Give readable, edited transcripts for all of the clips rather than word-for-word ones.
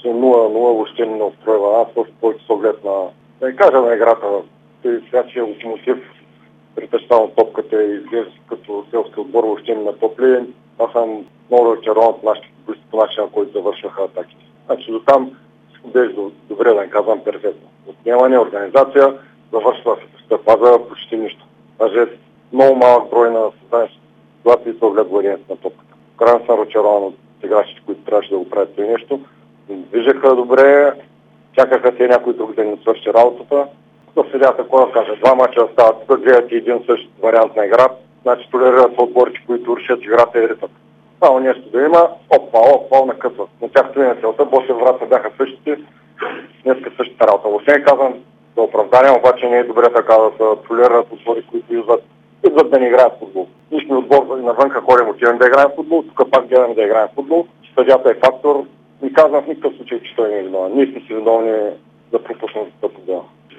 0-0 въобще не устройва. Аз още повече с оглед на, да не кажа на играта. Сега, че Локомотив притъщавам топката и изглежда като селски отбор въобще не натопли. Аз съм много разочарован от нашите футболисти по начина, който завършваха атаките. Значи до там беше добре, да не казвам перфектно. Отнемане, организация, завършва в фаза почти нищо. Даже много малък брой на създадени ситуации с оглед владението на топката. Крайно съм разочарован от играчите, които трябваше да го правят това нещо. Движеха добре, чакаха се някой друг да не свърши работата. Но сега какво да кажа, 2 мача стават, тук гледат и един същ вариант на игра, значи толерират отборите, които рушат играта и ритъм. Само нещо да има, опа, накъсват. Но тях стои на целта, после врата бяха същите, днеска същата работа. Въобще не казвам за оправдание, обаче не е добре така да се толерират отбори, които идват да не играят футбол. Ние сме отбор навънка, ходим, отиваме да играем футбол, тук пак гледаме да играем футбол. Съдята е фактор. Не казвам в никакъв случай, че той не е виновен. Ние сме си виновни да пропуснем за това.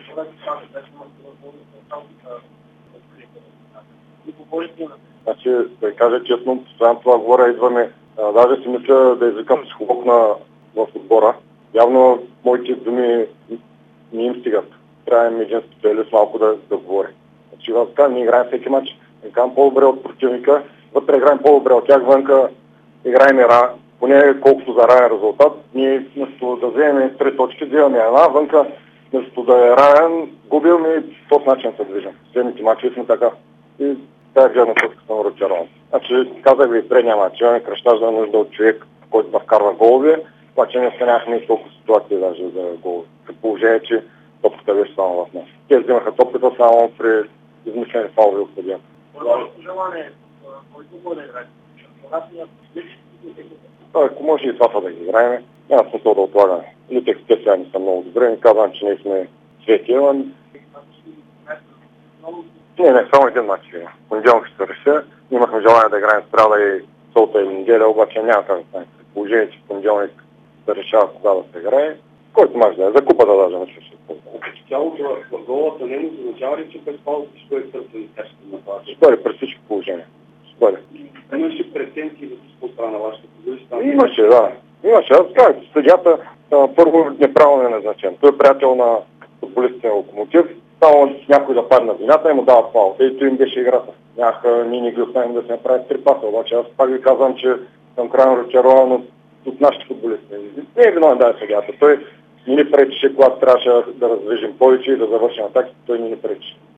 Значи, да кажа честно, постоянно това говоря, идваме. Даже си мисля да извикам психолог в отбора. Явно моите думи не им стигат. Трябва един специалист малко да говори. Значи, аз казвам, ние играем всеки матч, играем по-добре от противника, вътре играем по-добре от тях, вънка играем поне колкото за равен резултат. Ние вместо да вземем 3 точки, вземаме една, вънка вместо да е равен, губим и по този начин се движим. Следните матчи сме така. И тази гледна точка съм разочарован. Значи, казах ви и предния матч, имаме кръщажна нужда от човек, който да вкарва голове, обаче не нямахме толкова ситуации даже за голове. При положение, че топката беше само в нас. Те взимаха топката само при измислени фалови от съдията. Желание, който го да играе. Ако може и двата да ги играем, няма смисъл да отлагаме. Или текстите сега не са много добре, не казвам, че не сме свети, но... Не, само един матч. Понеделник ще се реша. Имахме желание да играем Страда и Солта и неделя, обаче няма как да стане. Положение, че в понеделник да решава кога да се играе. Който мач да е, за купата даже не ще Цялото в голата не означава ли, че без паузата ще бъде търсен тежко на това? Ще бъде при всички положения. Ще бъде. Имаше претенции да се спостра на вашата футболиста? Имаше, да. Имаше. Аз казах, съдията първо неправилно е назначен. Той е приятел на футболистите на Локомотив. Само някой да падне на земята и му дават фаул. Ето им беше играта. Ние не ги оставим да се направят 3 паса. Обаче аз пак ви казвам, че съм крайно разочарован от нашите футболисти. Не е виновен да е съдията. Той не ни пречеше, когато трябваше да раздвижим повече и да завършим атаки. Той не ни пречеше.